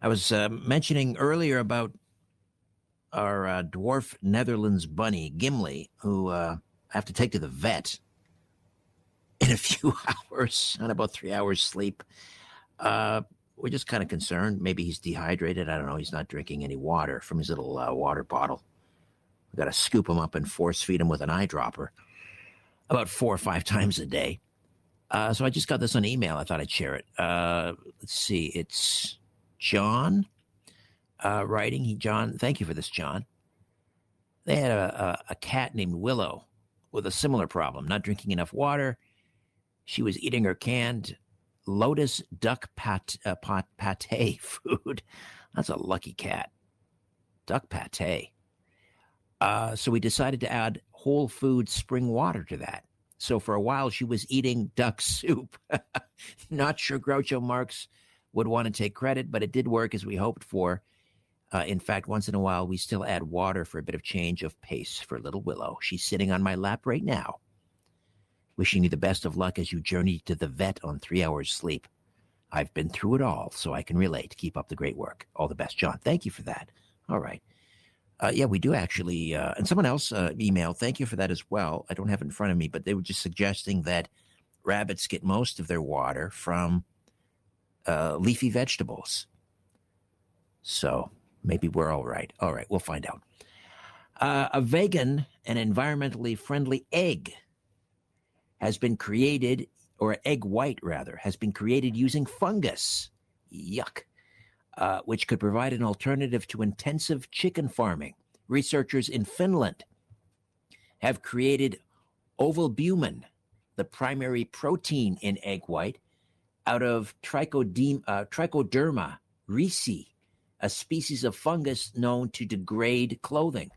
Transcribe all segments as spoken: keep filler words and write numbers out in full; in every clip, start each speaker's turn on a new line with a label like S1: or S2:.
S1: I was uh, mentioning earlier about our uh, dwarf Netherlands bunny, Gimli, who uh, I have to take to the vet in a few hours, on about three hours sleep. Uh, we're just kind of concerned. Maybe he's dehydrated. I don't know. He's not drinking any water from his little uh, water bottle. We've got to scoop him up and force feed him with an eyedropper about four or five times a day. Uh, so I just got this on email. I thought I'd share it. Uh, let's see. It's John uh, writing. He, John, thank you for this, John. They had a, a, a cat named Willow with a similar problem, not drinking enough water. She was eating her canned Lotus duck pat, uh, pot, pate food. That's a lucky cat. Duck pate. Uh, so we decided to add whole food spring water to that. So for a while, she was eating duck soup. Not sure Groucho Marx would want to take credit, but it did work as we hoped for. Uh, in fact, once in a while, we still add water for a bit of change of pace for little Willow. She's sitting on my lap right now. Wishing you the best of luck as you journey to the vet on three hours sleep. I've been through it all, so I can relate. Keep up the great work. All the best, John. Thank you for that. All right. Uh, yeah, we do actually. Uh, and someone else uh, emailed. Thank you for that as well. I don't have it in front of me, but they were just suggesting that rabbits get most of their water from uh, leafy vegetables. So maybe we're all right. All right, we'll find out. Uh, a vegan and environmentally friendly egg has been created, or egg white rather, has been created using fungus. Yuck. Uh, which could provide an alternative to intensive chicken farming. Researchers in Finland have created ovalbumin, the primary protein in egg white, out of trichodem- uh, Trichoderma ricci, a species of fungus known to degrade clothing.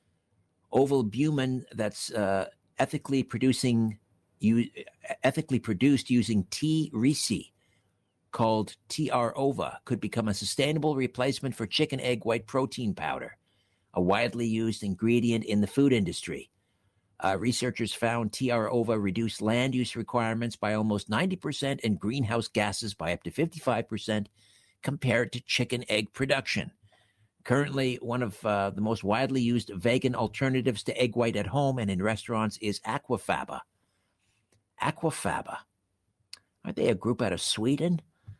S1: Ovalbumin that's uh, ethically producing, u- ethically produced using T. ricci, called T R ova, could become a sustainable replacement for chicken egg white protein powder, a widely used ingredient in the food industry. Uh, researchers found T R ova reduced land use requirements by almost ninety percent and greenhouse gases by up to fifty-five percent compared to chicken egg production. Currently, one of uh, the most widely used vegan alternatives to egg white at home and in restaurants is Aquafaba. Aquafaba. Aren't they a group out of Sweden?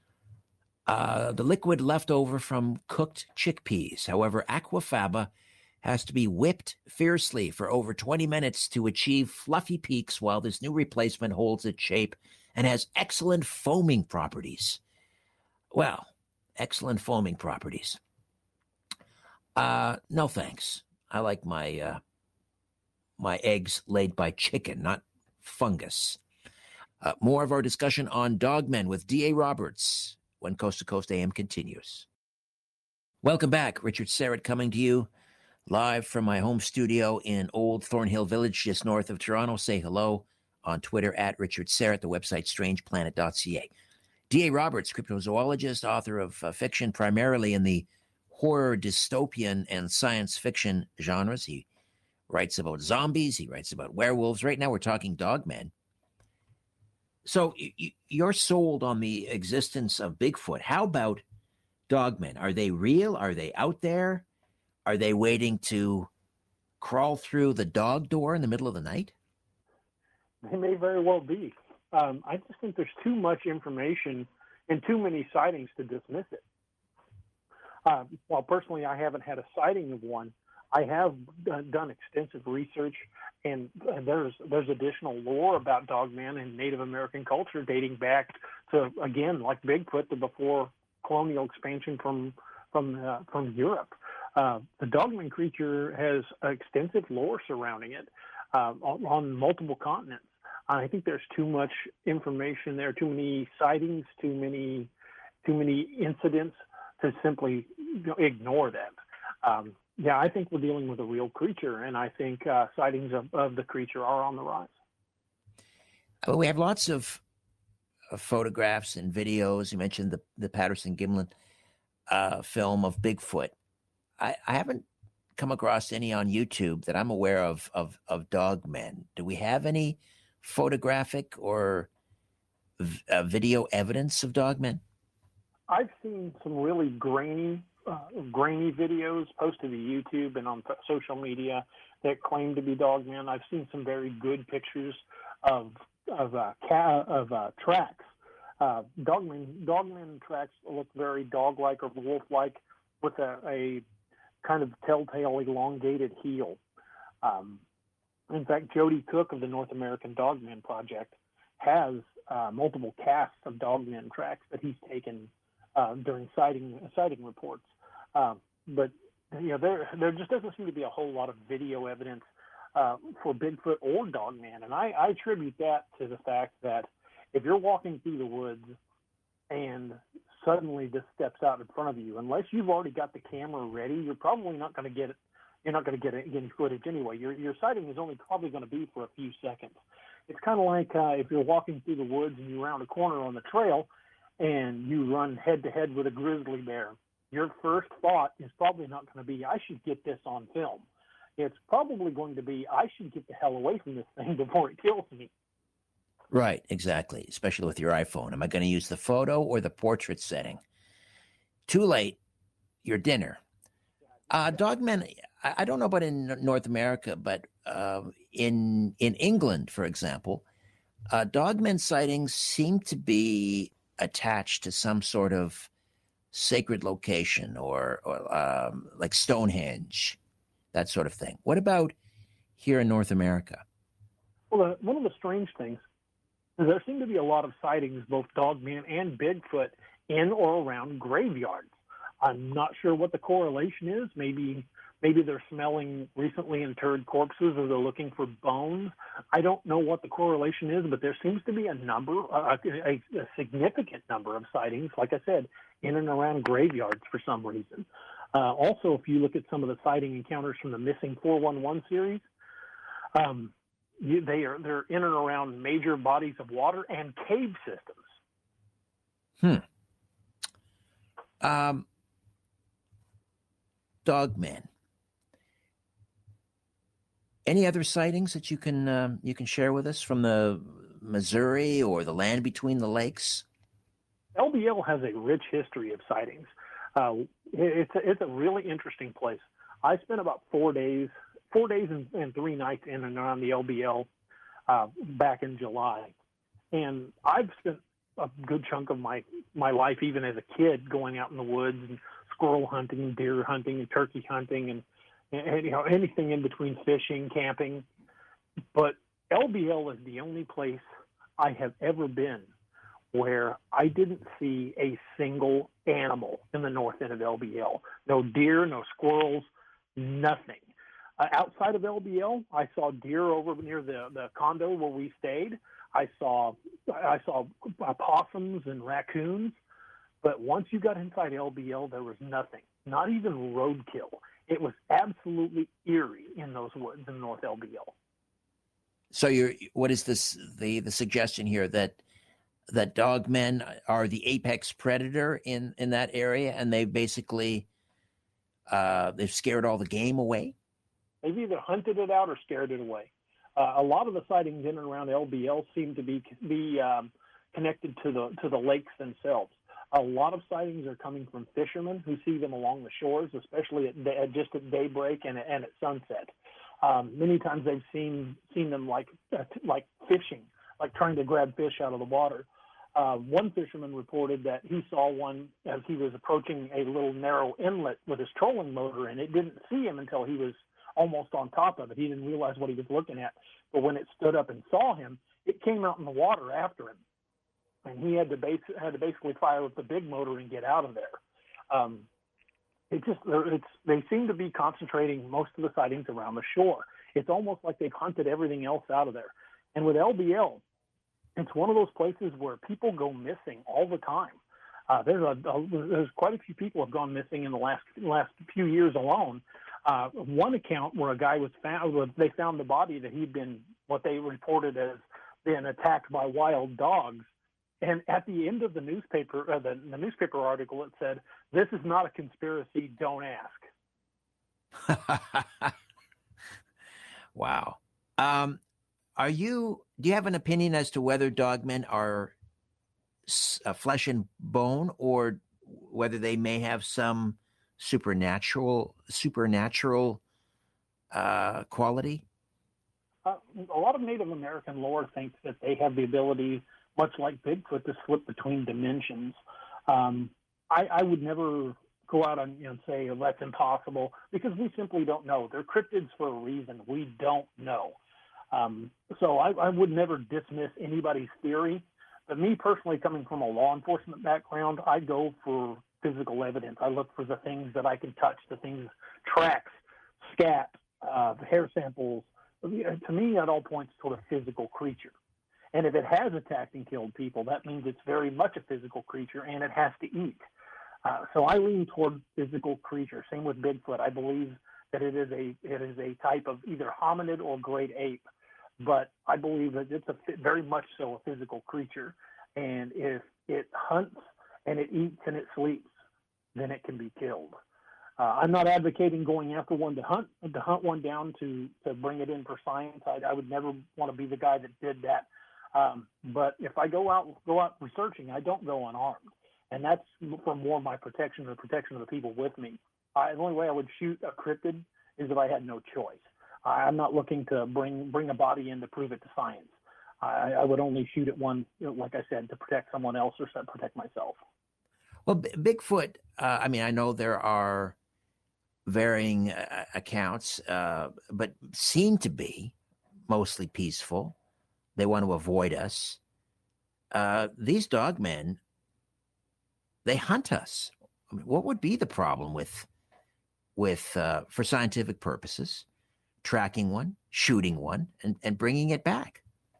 S1: Uh, the liquid left over from cooked chickpeas. However, Aquafaba has to be whipped fiercely for over twenty minutes to achieve fluffy peaks, while this new replacement holds its shape and has excellent foaming properties. Well, excellent foaming properties. Uh, no thanks. I like my uh, my eggs laid by chicken, not fungus. Uh, more of our discussion on Dogmen with D A Roberts when Coast to Coast A M continues. Welcome back. Richard Syrett coming to you live from my home studio in Old Thornhill Village, just north of Toronto. Say hello on Twitter at Richard Syrett, the website strange planet dot c a. D A Roberts, cryptozoologist, author of uh, fiction primarily in the horror, dystopian, and science fiction genres. He writes about zombies. He writes about werewolves. Right now we're talking Dogmen. So y- you're sold on the existence of Bigfoot. How about Dogmen? Are they real? Are they out there? Are they waiting to crawl through the dog door in the middle of the night?
S2: They may very well be. Um, I just think there's too much information and too many sightings to dismiss it. Uh, while personally I haven't had a sighting of one, I have done, done extensive research, and uh, there's there's additional lore about Dogman and Native American culture dating back to, again, like Bigfoot, the before colonial expansion from from uh, from Europe. Uh, the Dogman creature has extensive lore surrounding it uh, on, on multiple continents. I think there's too much information there, too many sightings, too many too many incidents to simply you know, ignore them. Um, yeah, I think we're dealing with a real creature, and I think uh, sightings of, of the creature are on the rise.
S1: Well, we have lots of uh, photographs and videos. You mentioned the, the Patterson Gimlin uh, film of Bigfoot. I, I haven't come across any on YouTube that I'm aware of, of, of Dogmen. Do we have any photographic or v- uh, video evidence of Dogmen?
S2: I've seen some really grainy, uh, grainy videos posted to YouTube and on social media that claim to be dogmen. I've seen some very good pictures of of uh, ca- of uh, tracks. Uh, dogmen dogmen tracks look very dog-like or wolf-like with a, a kind of telltale elongated heel. Um, in fact, Jody Cook of the North American Dogman Project has uh, multiple casts of dogmen tracks that he's taken uh, during sighting sighting reports. Uh, but you know, there there just doesn't seem to be a whole lot of video evidence uh, for Bigfoot or dogman, and I, I attribute that to the fact that if you're walking through the woods and suddenly this steps out in front of you, unless you've already got the camera ready, you're probably not going to get it. You're not going to get any footage anyway. Your your sighting is only probably going to be for a few seconds. It's kind of like uh, if you're walking through the woods and you round a corner on the trail and you run head to head with a grizzly bear. Your first thought is probably not going to be, I should get this on film. It's probably going to be, I should get the hell away from this thing before it kills me.
S1: Right, exactly. Especially with your iPhone. Am I going to use the photo or the portrait setting? Too late, your dinner. Uh, dogmen, I, I don't know about in North America, but uh, in in England, for example, uh, dogmen sightings seem to be attached to some sort of sacred location or, or um, like Stonehenge, that sort of thing. What about here in North America?
S2: Well, uh, one of the strange things is there seem to be a lot of sightings, both dogman and Bigfoot, in or around graveyards. I'm not sure what the correlation is. Maybe maybe they're smelling recently interred corpses or they're looking for bones. I don't know what the correlation is, but there seems to be a number, a, a, a significant number of sightings, like I said, in and around graveyards for some reason. Uh, also, if you look at some of the sighting encounters from the Missing four one one series, um, you, they are they're in and around major bodies of water and cave systems.
S1: Hmm. Um, Dogman. Any other sightings that you can um, you can share with us from the Missouri or the land between the lakes?
S2: L B L has a rich history of sightings. Uh, it's a, it's a really interesting place. I spent about four days, four days and, and three nights in and around the L B L uh, back in July, and I've spent a good chunk of my my life, even as a kid, going out in the woods and squirrel hunting, deer hunting, and turkey hunting, and, and you know anything in between, fishing, camping. But L B L is the only place I have ever been where I didn't see a single animal in the north end of L B L. No deer, no squirrels, nothing. Uh, outside of L B L, I saw deer over near the, the condo where we stayed. I saw I saw uh, possums and raccoons. But once you got inside L B L, there was nothing, not even roadkill. It was absolutely eerie in those woods in North L B L.
S1: So you're, what is this, the, the suggestion here that that dogmen are the apex predator in, in that area, and they basically, uh, they've scared all the game away?
S2: They've either hunted it out or scared it away. Uh, a lot of the sightings in and around L B L seem to be be um, connected to the to the lakes themselves. A lot of sightings are coming from fishermen who see them along the shores, especially at, at just at daybreak and, and at sunset. Um, many times they've seen seen them like uh, like fishing, like trying to grab fish out of the water. Uh, one fisherman reported that he saw one as he was approaching a little narrow inlet with his trolling motor, and it didn't see him until he was almost on top of it. He didn't realize what he was looking at. But when it stood up and saw him, it came out in the water after him. And he had to, base, had to basically fire up the big motor and get out of there. Um, it just it's, they seem to be concentrating most of the sightings around the shore. It's almost like they've hunted everything else out of there. And with L B L, it's one of those places where people go missing all the time. Uh, there's a, a there's quite a few people have gone missing in the last last few years alone. Uh, one account where a guy was found, they found the body that he'd been what they reported as being attacked by wild dogs. And at the end of the newspaper, uh, the, the newspaper article, it said, "This is not a conspiracy. Don't ask."
S1: Wow. Um, are you? Do you have an opinion as to whether dogmen are uh, flesh and bone, or whether they may have some supernatural supernatural uh, quality?
S2: Uh, a lot of Native American lore thinks that they have the ability, much like Bigfoot, to slip between dimensions. Um, I, I would never go out and you know, say oh, that's impossible because we simply don't know. They're cryptids for a reason. We don't know. Um, so I, I would never dismiss anybody's theory. But me personally, coming from a law enforcement background, I go for physical evidence. I look for the things that I can touch, the things, tracks, scat, uh, hair samples. To me, that all points toward a physical creature. And if it has attacked and killed people, that means it's very much a physical creature and it has to eat. Uh, so I lean toward physical creature. Same with Bigfoot. I believe that it is a it is a type of either hominid or great ape, but I believe that it's a very much so a physical creature. And if it hunts and it eats and it sleeps, then it can be killed. Uh, I'm not advocating going after one to hunt to hunt one down to to bring it in for science. I, I would never want to be the guy that did that. Um, but if I go out go out researching, I don't go unarmed, and that's for more my protection, the protection of the people with me. Uh, the only way I would shoot a cryptid is if I had no choice. I'm not looking to bring bring a body in to prove it to science. I, I would only shoot at one, you know, like I said, to protect someone else or to protect myself.
S1: Well, B- Bigfoot. Uh, I mean, I know there are varying uh, accounts, uh, but seem to be mostly peaceful. They want to avoid us. Uh, these dogmen, they hunt us. I mean, what would be the problem with, with uh, for scientific purposes, tracking one, shooting one, and, and bringing it back?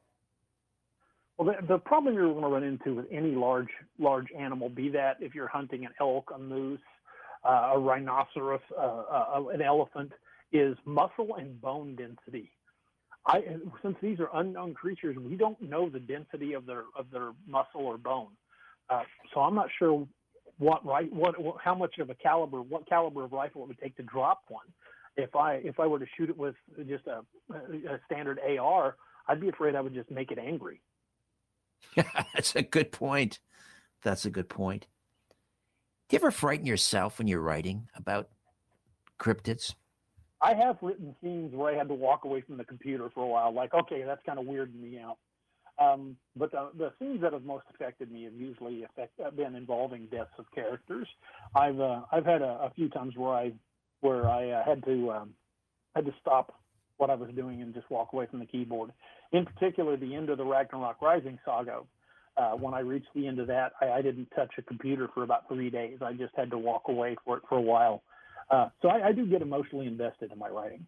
S2: Well, the, the problem you're going to run into with any large large animal, be that if you're hunting an elk, a moose, uh, a rhinoceros, uh, uh, an elephant, is muscle and bone density. I, since these are unknown creatures, we don't know the density of their of their muscle or bone. Uh, so I'm not sure what right what, what how much of a caliber what caliber of rifle it would take to drop one. If I if I were to shoot it with just a, a standard A R, I'd be afraid I would just make it angry.
S1: That's a good point. That's a good point. Do you ever frighten yourself when you're writing about cryptids?
S2: I have written scenes where I had to walk away from the computer for a while, like, okay, that's kind of weirding me out. Um, but the, the scenes that have most affected me have usually affect, been involving deaths of characters. I've uh, I've had a, a few times where I where I uh, had to um, had to stop what I was doing and just walk away from the keyboard. In particular, the end of the Ragnarok Rising saga. Uh, when I reached the end of that, I, I didn't touch a computer for about three days. I just had to walk away for it for a while. Uh, so I, I do get emotionally invested in my writing.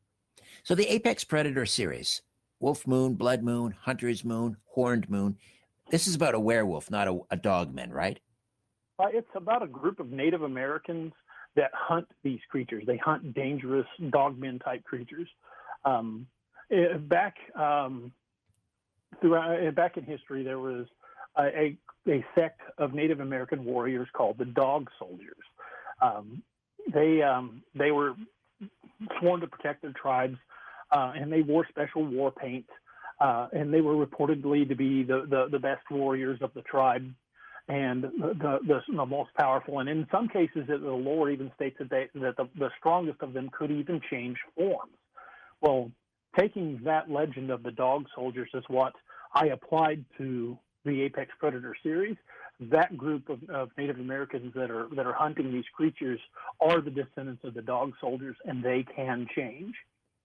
S1: So the Apex Predator series, Wolf Moon, Blood Moon, Hunter's Moon, Horned Moon. This is about a werewolf, not a, a dogman, right?
S2: Uh, it's about a group of Native Americans that hunt these creatures. They hunt dangerous dogmen type creatures. Um, it, back um, throughout back in history, there was a, a, a sect of Native American warriors called the Dog Soldiers. Um, they um, they were sworn to protect their tribes, uh, and they wore special war paint, uh, and they were reportedly to be the, the, the best warriors of the tribe and the, the, the most powerful. And in some cases, the lore even states that, they, that the, the strongest of them could even change forms. Well, taking that legend of the Dog Soldiers is what I applied to the Apex Predator series. That group of, of Native Americans that are that are hunting these creatures are the descendants of the Dog Soldiers, and they can change.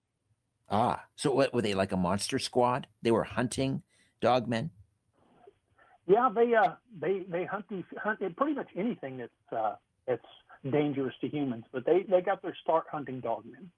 S1: Ah, so what were they, like a monster squad? They were hunting dogmen?
S2: Yeah, they uh they they hunt these hunt pretty much anything that's uh, that's dangerous to humans, but they they got their start hunting dogmen.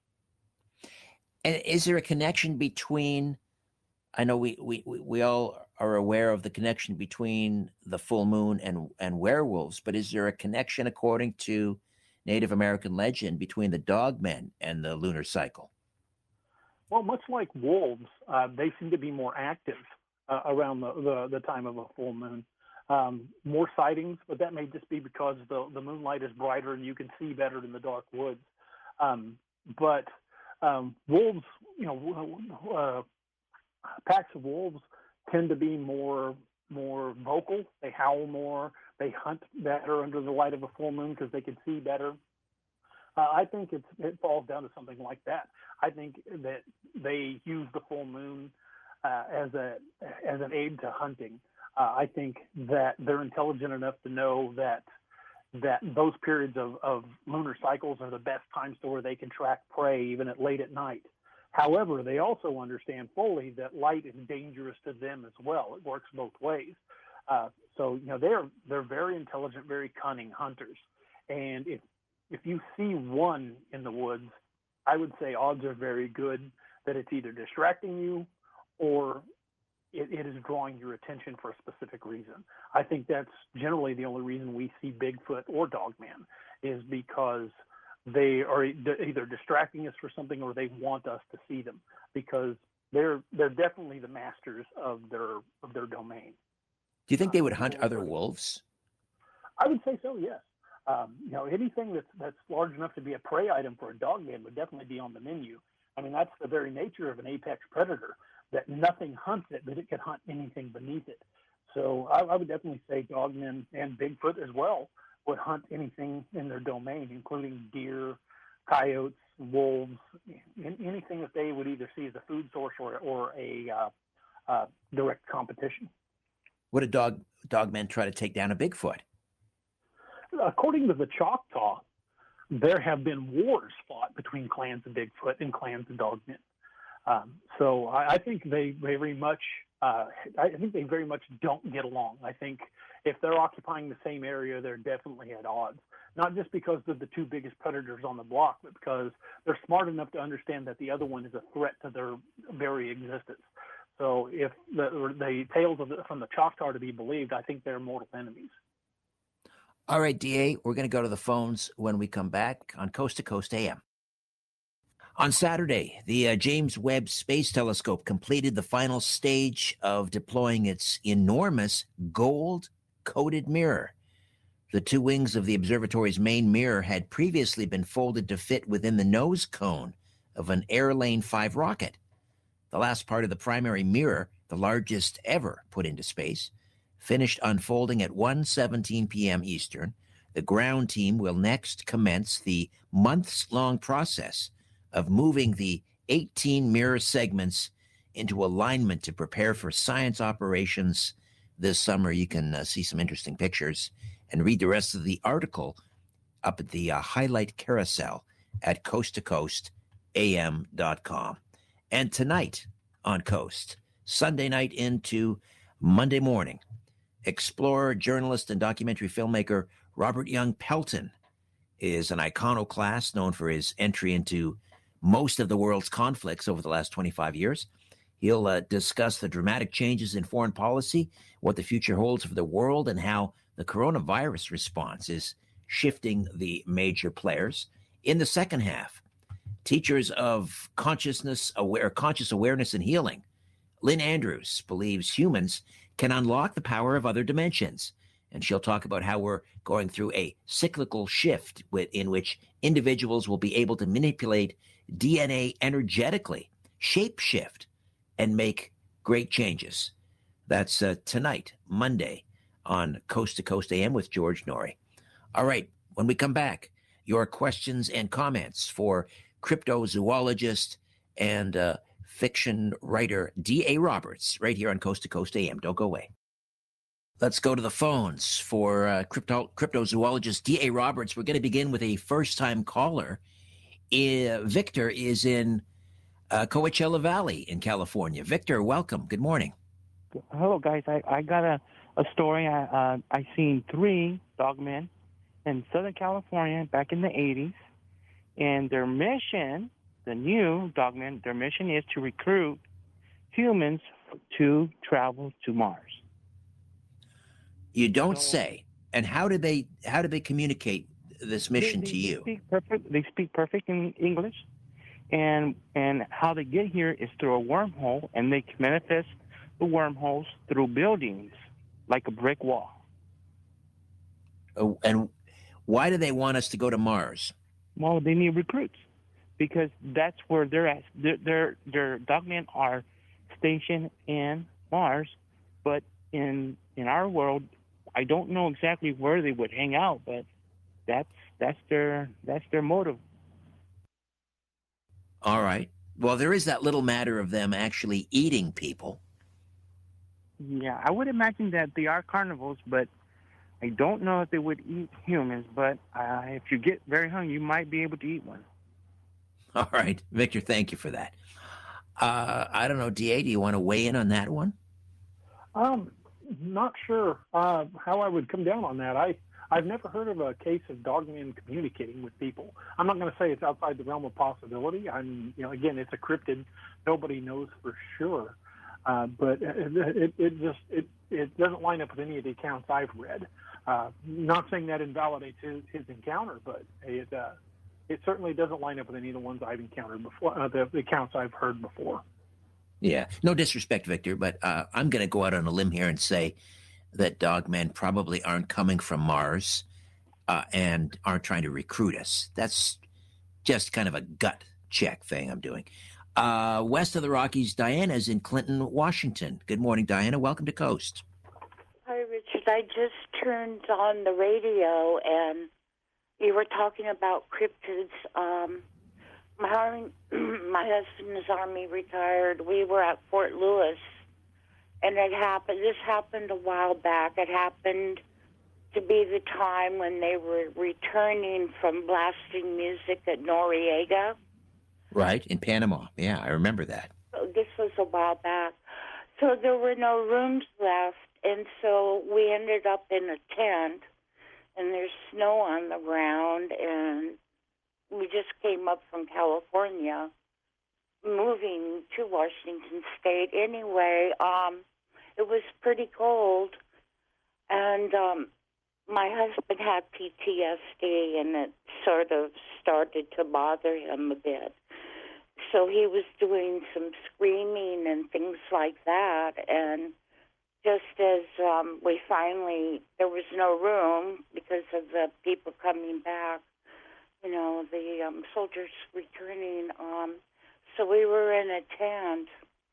S1: And is there a connection between? I know we we we all are aware of the connection between the full moon and and werewolves, but is there a connection, according to Native American legend, between the dogmen and the lunar cycle?
S2: Well, much like wolves, uh, they seem to be more active uh, around the, the the time of a full moon. Um, more sightings, but that may just be because the the moonlight is brighter and you can see better in the dark woods. Um, but um, wolves, you know. Uh, Packs of wolves tend to be more more vocal. They howl more. they hunt better under the light of a full moon because they can see better. Uh, I think it's, it falls down to something like that. I think that they use the full moon uh, as a as an aid to hunting. Uh, I think that they're intelligent enough to know that that those periods of, of lunar cycles are the best times to where they can track prey even at late at night. However, they also understand fully that light is dangerous to them as well. It works both ways. Uh, so, you know, they're they're very intelligent, very cunning hunters. And if if you see one in the woods, I would say odds are very good that it's either distracting you or it, it is drawing your attention for a specific reason. I think that's generally the only reason we see Bigfoot or Dogman, is because they are either distracting us for something or they want us to see them, because they're they're definitely the masters of their of their domain.
S1: Do you think they would hunt other wolves?
S2: I would say so, yes. Um, you know, anything that's that's large enough to be a prey item for a dogman would definitely be on the menu. I mean, that's the very nature of an apex predator, that nothing hunts it, but it can hunt anything beneath it. So I, I would definitely say dogmen and Bigfoot as well would hunt anything in their domain, including deer, coyotes, wolves, anything that they would either see as a food source or, or a uh, uh, direct competition.
S1: Would a dog dogman try to take down a Bigfoot?
S2: According to the Choctaw, there have been wars fought between clans of Bigfoot and clans of Dogmen. Um, so I, I think they very much, uh, I think they very much don't get along. I think if they're occupying the same area, they're definitely at odds. Not just because they're the two biggest predators on the block, but because they're smart enough to understand that the other one is a threat to their very existence. So if the, the tales of the, from the Choctaw are to be believed, I think they're mortal enemies.
S1: All right, D A, we're going to go to the phones when we come back on Coast to Coast A M. On Saturday, the uh, James Webb Space Telescope completed the final stage of deploying its enormous gold-coated mirror. The two wings of the observatory's main mirror had previously been folded to fit within the nose cone of an Airlane five rocket. The last part of the primary mirror, the largest ever put into space, finished unfolding at one seventeen p.m. Eastern. The ground team will next commence the months-long process of moving the eighteen mirror segments into alignment to prepare for science operations this summer. You can uh, see some interesting pictures and read the rest of the article up at the uh, highlight carousel at coast to coast a m dot com. And tonight on Coast, Sunday night into Monday morning, explorer, journalist, and documentary filmmaker Robert Young Pelton is an iconoclast known for his entry into most of the world's conflicts over the last twenty-five years. He'll uh, discuss the dramatic changes in foreign policy, what the future holds for the world, and how the coronavirus response is shifting the major players. In the second half, teachers of consciousness aware, conscious awareness and healing, Lynn Andrews believes humans can unlock the power of other dimensions. And she'll talk about how we're going through a cyclical shift in which individuals will be able to manipulate D N A energetically, shape-shift, and make great changes. That's uh, tonight, Monday, on Coast to Coast A M with George Noory. All right, when we come back, your questions and comments for cryptozoologist and uh, fiction writer D A Roberts right here on Coast to Coast A M. Don't go away. Let's go to the phones for uh, crypto, cryptozoologist D A Roberts. We're going to begin with a first-time caller. Uh, Victor is in uh, Coachella Valley in California. Victor, welcome. Good morning.
S3: Hello, guys. I, I got a, a story. I uh, I seen three dogmen in Southern California back in the eighties, and their mission, the new dogmen, their mission is to recruit humans to travel to Mars.
S1: You don't
S3: So-
S1: say. And how do they how do they communicate this mission
S3: they, they,
S1: to you?
S3: They speak perfect. They speak perfect in English, and and how they get here is through a wormhole, and they can manifest the wormholes through buildings, like a brick wall.
S1: Oh, and why do they want us to go to Mars?
S3: Well, they need recruits because that's where they're at. Their their, their dogmen are stationed in Mars, but in in our world, I don't know exactly where they would hang out, but that's that's their that's their motive.
S1: All right. Well, there is that little matter of them actually eating people.
S3: Yeah, I would imagine that they are carnivores, but I don't know if they would eat humans. But uh, if you get very hungry, you might be able to eat one.
S1: All right, Victor, thank you for that. Uh, I don't know, D A, do you want to weigh in on that one?
S2: Um, not sure uh, how I would come down on that. I I've never heard of a case of dogmen communicating with people. I'm not going to say it's outside the realm of possibility. I'm, you know, again, it's a cryptid. Nobody knows for sure. Uh, but it, it, it just it, it doesn't line up with any of the accounts I've read. Uh, not saying that invalidates his, his encounter, but it uh, it certainly doesn't line up with any of the ones I've encountered before, uh, the, the accounts I've heard before.
S1: Yeah, no disrespect, Victor, but uh, I'm going to go out on a limb here and say that dogmen probably aren't coming from Mars uh, and aren't trying to recruit us. That's just kind of a gut check thing I'm doing. Uh, west of the Rockies, Diana's in Clinton, Washington. Good morning, Diana. Welcome to Coast.
S4: Hi, Richard. I just turned on the radio and you were talking about cryptids. Um, my, army, my husband is Army retired. We were at Fort Lewis, and it happened. This happened a while back. It happened to be the time when they were returning from blasting music at Noriega.
S1: Right, in Panama. Yeah, I remember that.
S4: This was a while back. So there were no rooms left, and so we ended up in a tent, and there's snow on the ground, and we just came up from California, moving to Washington State. Anyway, um, it was pretty cold, and um, my husband had P T S D, and it sort of started to bother him a bit. So he was doing some screaming and things like that, and just as um, we finally, there was no room because of the people coming back, you know, the um, soldiers returning. Um, so we were in a tent,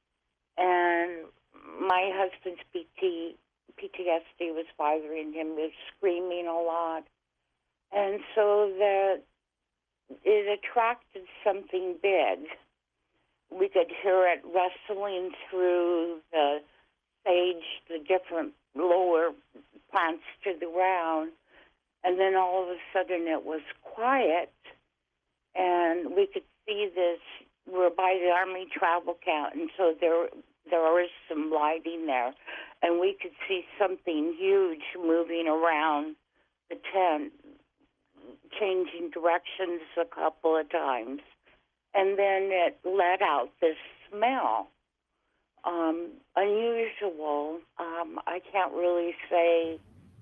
S4: and my husband's P T, P T S D was bothering him. He was screaming a lot. And so the, it attracted something big. We could hear it rustling through the sage, the different lower plants to the ground, and then all of a sudden it was quiet, and we could see this. We're by the Army travel camp, and so there there was some lighting there, and we could see something huge moving around the tent, changing directions a couple of times, and then it let out this smell. Um, unusual. Um, I can't really say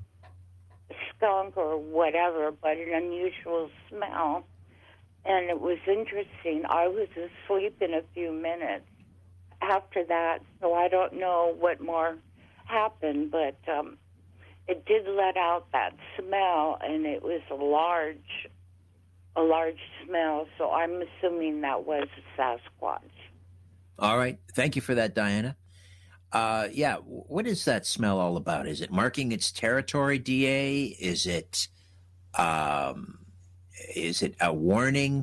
S4: skunk or whatever, but an unusual smell. And it was interesting. I was asleep in a few minutes after that, so I don't know what more happened, but um, it did let out that smell, and it was a large, a large smell, so I'm assuming that was a Sasquatch.
S1: All right. Thank you for that, Diana. Uh, yeah, what is that smell all about? Is it marking its territory, D A? Is it, um, is it a warning?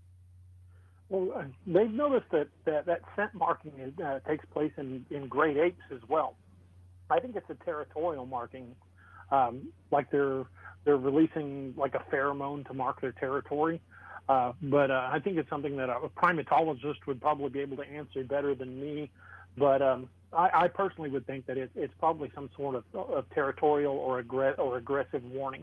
S2: Well, uh, they've noticed that that, that scent marking is, uh, takes place in, in great apes as well. I think it's a territorial marking, um, like they're they're releasing like a pheromone to mark their territory. Uh, but uh, I think it's something that a primatologist would probably be able to answer better than me. But um, I, I personally would think that it, it's probably some sort of, of territorial or, aggr- or aggressive warning.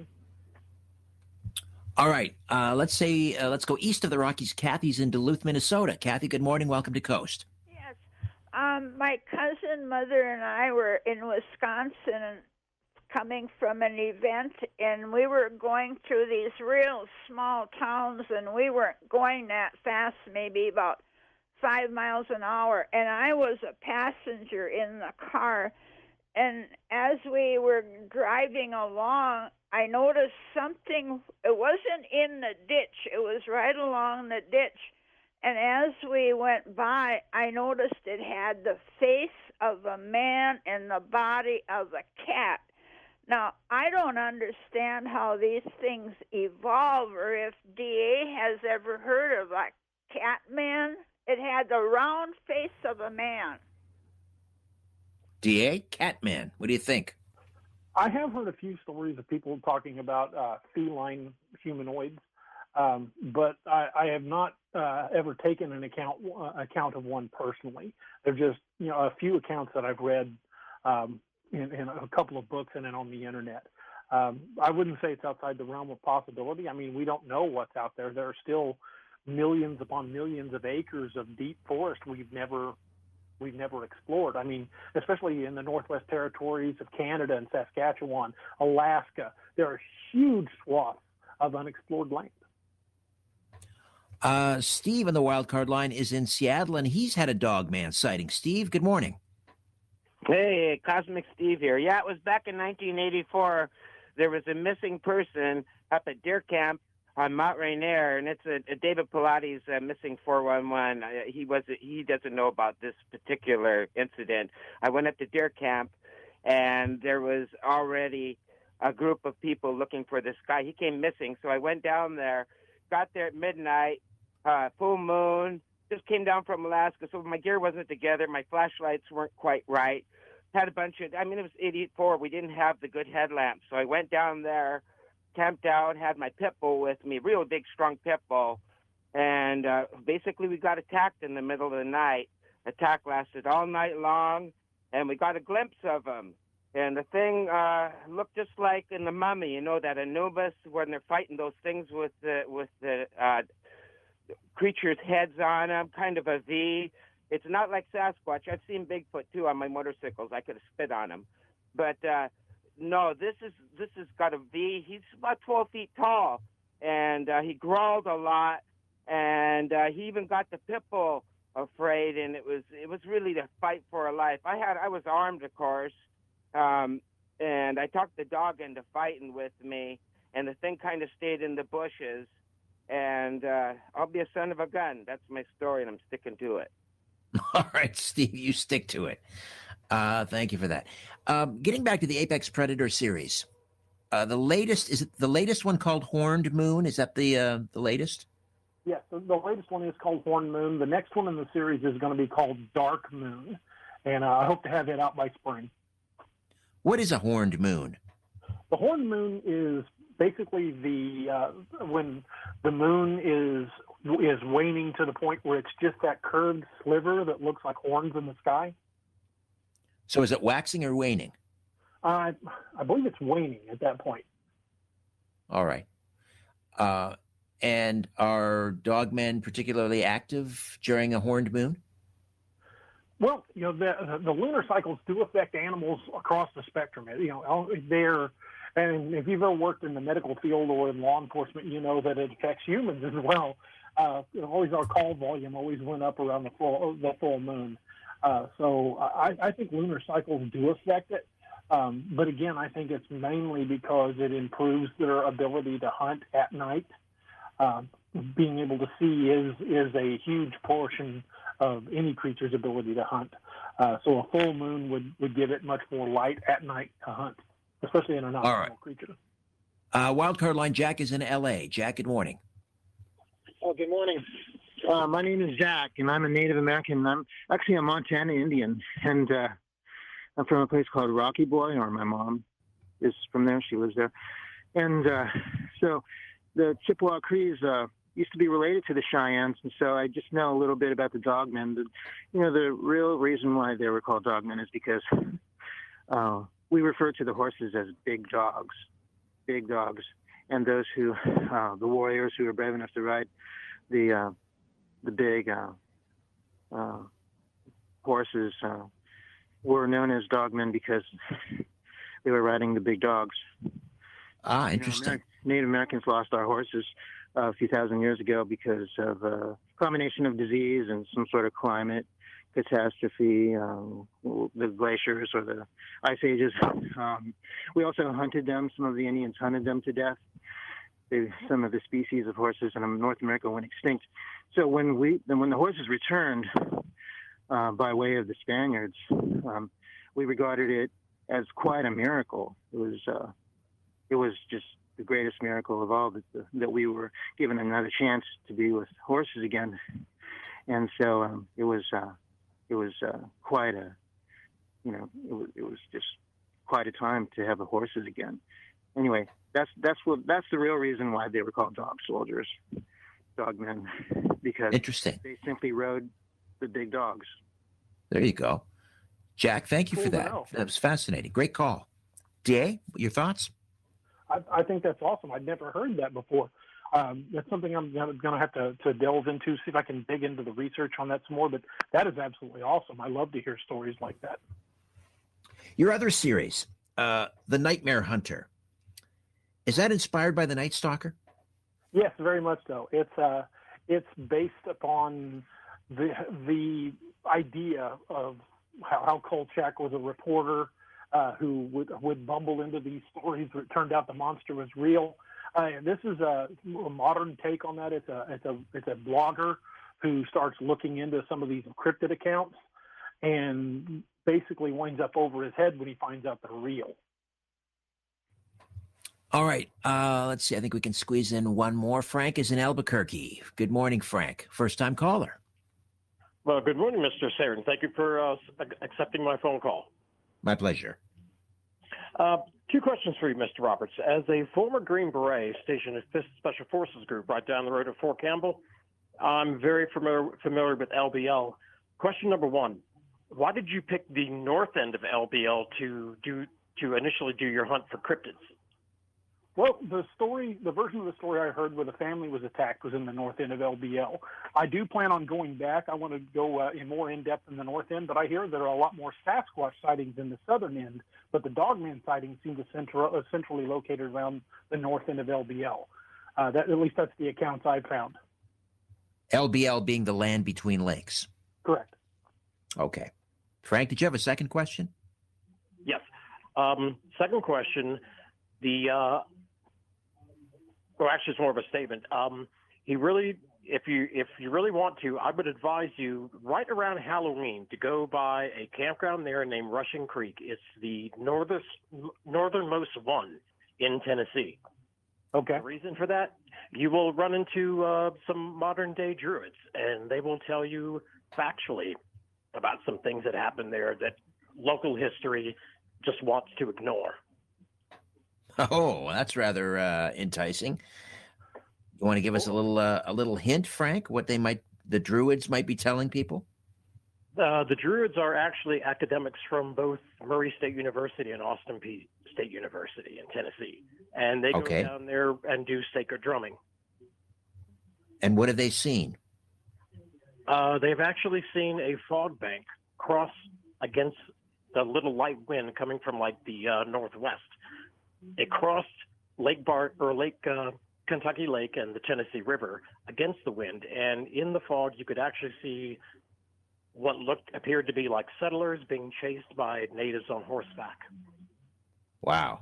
S1: All right. Uh, let's say, uh, let's go east of the Rockies. Kathy's in Duluth, Minnesota. Kathy, good morning. Welcome to Coast.
S5: Yes. Um, my cousin, mother, and I were in Wisconsin coming from an event, and we were going through these real small towns, and we weren't going that fast, maybe about five miles an hour, and I was a passenger in the car, and as we were driving along, I noticed something. It wasn't in the ditch. It was right along the ditch, and as we went by, I noticed it had the face of a man and the body of a cat. Now, I don't understand how these things evolve, or if D A has ever heard of a cat man. It had the round face of a man.
S1: D A, Catman. What do you think?
S2: I have heard a few stories of people talking about uh, feline humanoids, um, but I, I have not uh, ever taken an account uh, account of one personally. They're just, you know, a few accounts that I've read um, in, in a couple of books and then on the internet. Um, I wouldn't say it's outside the realm of possibility. I mean, we don't know what's out there. There are still millions upon millions of acres of deep forest we've never we've never explored. I mean, especially in the Northwest Territories of Canada and Saskatchewan, Alaska, there are huge swaths of unexplored land.
S1: Uh, Steve on the wild card line is in Seattle, and he's had a dog man sighting. Steve, good morning.
S6: Hey, Cosmic Steve here. Yeah, it was back in nineteen eighty-four. There was a missing person up at deer camp on Mount Rainier, and it's a, a David Pilates uh, missing four one one. Uh, he was he doesn't know about this particular incident. I went up to deer camp, and there was already a group of people looking for this guy. He came missing, so I went down there, got there at midnight, uh, full moon, just came down from Alaska, so my gear wasn't together. My flashlights weren't quite right. Had a bunch of, I mean, it was eighty-four. We didn't have the good headlamps, so I went down there, camped out, had my pit bull with me, real big, strong pit bull. And uh, basically we got attacked in the middle of the night. Attack lasted all night long, and we got a glimpse of him. And the thing uh, looked just like in The Mummy, you know, that Anubis, when they're fighting those things with the, with the uh, creatures' heads on them, kind of a V. It's not like Sasquatch. I've seen Bigfoot, too, on my motorcycles. I could have spit on him. But... Uh, No, this is this has got a V. He's about twelve feet tall, and uh, he growled a lot, and uh, he even got the pit bull afraid. And it was it was really the fight for a life. I had I was armed, of course, um, and I talked the dog into fighting with me, and the thing kind of stayed in the bushes. And uh, I'll be a son of a gun. That's my story, and I'm sticking to it.
S1: All right, Steve, you stick to it. Uh, thank you for that. Um, getting back to the Apex Predator series, uh, the latest is it the latest one called Horned Moon? Is that the uh, the latest?
S2: Yes, the, the latest one is called Horned Moon. The next one in the series is going to be called Dark Moon, and uh, I hope to have it out by spring.
S1: What is a horned moon?
S2: The Horned Moon is basically the uh, when the moon is is waning to the point where it's just that curved sliver that looks like horns in the sky.
S1: So is it waxing or waning?
S2: Uh, I believe it's waning at that point.
S1: All right. Uh, and are dogmen particularly active during a horned moon?
S2: Well, you know, the, the lunar cycles do affect animals across the spectrum. You know, they're, and if you've ever worked in the medical field or in law enforcement, you know that it affects humans as well. Uh, you know, always our call volume always went up around the full, the full moon. Uh, so I, I think lunar cycles do affect it. Um, but again, I think it's mainly because it improves their ability to hunt at night. Uh, being able to see is, is a huge portion of any creature's ability to hunt. Uh, so a full moon would, would give it much more light at night to hunt, especially in a nocturnal
S1: right.
S2: creature.
S1: Uh, Wildcard line, Jack is in L A. Jack, good morning.
S7: Oh, good morning. Uh, my name is Jack, and I'm a Native American. I'm actually a Montana Indian, and uh, I'm from a place called Rocky Boy, or my mom is from there. She lives there. And uh, so the Chippewa Crees uh, used to be related to the Cheyennes, and so I just know a little bit about the dogmen. The, you know, the real reason why they were called dogmen is because uh, we refer to the horses as big dogs, big dogs, and those who, uh, the warriors who are brave enough to ride the uh, the big uh, uh, horses uh, were known as dogmen because they were riding the big dogs.
S1: Ah, interesting.
S7: You know, Amer- Native Americans lost our horses uh, a few thousand years ago because of a combination of disease and some sort of climate catastrophe, um, the glaciers or the ice ages. Um, we also hunted them. Some of the Indians hunted them to death. They, some of the species of horses in North America went extinct. So when we, then when the horses returned uh, by way of the Spaniards, um, we regarded it as quite a miracle. It was uh, it was just the greatest miracle of all that that we were given another chance to be with horses again. And so um, it was uh, it was uh, quite a you know it was, it was just quite a time to have the horses again. Anyway, that's that's what that's the real reason why they were called dog soldiers, dog men, because
S1: Interesting.
S7: they simply rode the big dogs.
S1: There you go. Jack, thank you
S2: Cool
S1: for
S2: to
S1: that.
S2: know.
S1: That was fascinating. Great call. D A, your thoughts?
S2: I, I think that's awesome. I'd never heard that before. Um, that's something I'm going to have to, to delve into, see if I can dig into the research on that some more. But that is absolutely awesome. I love to hear stories like that.
S1: Your other series, uh, The Nightmare Hunter, is that inspired by The Night Stalker?
S2: Yes, very much so. It's uh, it's based upon the the idea of how, how Kolchak was a reporter uh, who would would bumble into these stories where it turned out the monster was real. Uh, and this is a, a modern take on that. It's a it's a it's a blogger who starts looking into some of these encrypted accounts and basically winds up over his head when he finds out they're real.
S1: All right. Uh, let's see. I think we can squeeze in one more. Frank is in Albuquerque. Good morning, Frank. First time caller.
S8: Well, good morning, Mister Sarin. Thank you for uh, accepting my phone call.
S1: My pleasure.
S8: Uh, two questions for you, Mister Roberts. As a former Green Beret stationed at fifth Special Forces Group right down the road at Fort Campbell, I'm very familiar, familiar with L B L. Question number one, why did you pick the north end of L B L to do to initially do your hunt for cryptids?
S2: Well, the story, the version of the story I heard where the family was attacked was in the north end of L B L. I do plan on going back. I want to go uh, in more in depth in the north end, but I hear there are a lot more Sasquatch sightings in the southern end. But the Dogman sightings seem to central, uh, centrally located around the north end of L B L. Uh, that, at least that's the accounts I've found.
S1: L B L being the land between lakes.
S2: Correct.
S1: Okay. Frank, did you have a second question?
S8: Yes. Um, second question, the uh, well, actually, it's more of a statement. Um, he really, if you if you really want to, I would advise you right around Halloween to go by a campground there named Rushing Creek. It's the northernmost northernmost one in Tennessee.
S2: Okay.
S8: The reason for that, you will run into uh, some modern day druids, and they will tell you factually about some things that happened there that local history just wants to ignore.
S1: Oh, that's rather uh, enticing. You want to give us a little uh, a little hint, Frank, what they might the Druids might be telling people?
S8: Uh, the Druids are actually academics from both Murray State University and Austin Peay State University in Tennessee, and they
S1: Okay.
S8: go down there and do sacred drumming.
S1: And what have they seen?
S8: Uh, they've actually seen a fog bank cross against the little light wind coming from like the uh, northwest. It crossed Lake Bart or Lake uh, Kentucky Lake and the Tennessee River against the wind, and in the fog you could actually see what looked appeared to be like settlers being chased by natives on horseback.
S1: Wow.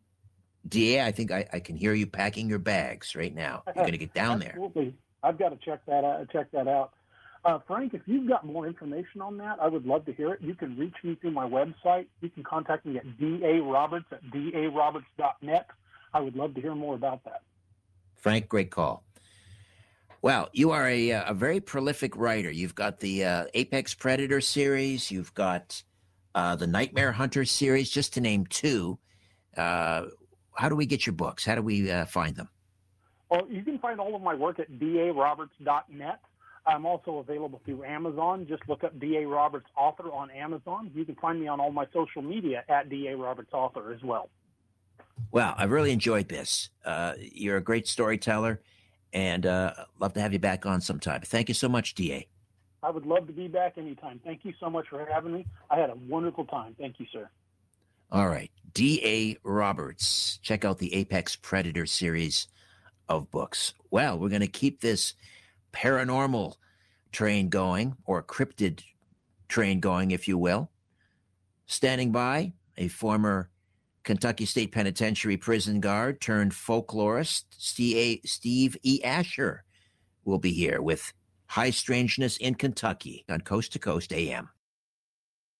S1: D A, I think I, I can hear you packing your bags right now. You're going to get down there.
S2: Absolutely. I've got to check that out. Check that out. Uh, Frank, if you've got more information on that, I would love to hear it. You can reach me through my website. You can contact me at D A Roberts at D A Roberts dot net. I would love to hear more about that.
S1: Frank, great call. Well, you are a, uh, a very prolific writer. You've got the uh, Apex Predator series. You've got uh, the Nightmare Hunter series, just to name two. Uh, how do we get your books? How do we uh, find them?
S2: Well, you can find all of my work at D A Roberts dot net. I'm also available through Amazon. Just look up D A Roberts Author on Amazon. You can find me on all my social media at D A Roberts Author as well.
S1: Well, I've really enjoyed this. Uh, you're a great storyteller, and uh, love to have you back on sometime. Thank you so much, D A.
S2: I would love to be back anytime. Thank you so much for having me. I had a wonderful time. Thank you, sir.
S1: All right. D A Roberts. Check out the Apex Predator series of books. Well, we're going to keep this paranormal train going, or cryptid train going, if you will. Standing by, a former Kentucky State Penitentiary prison guard turned folklorist, Steve E. Asher, will be here with High Strangeness in Kentucky on Coast to Coast A M.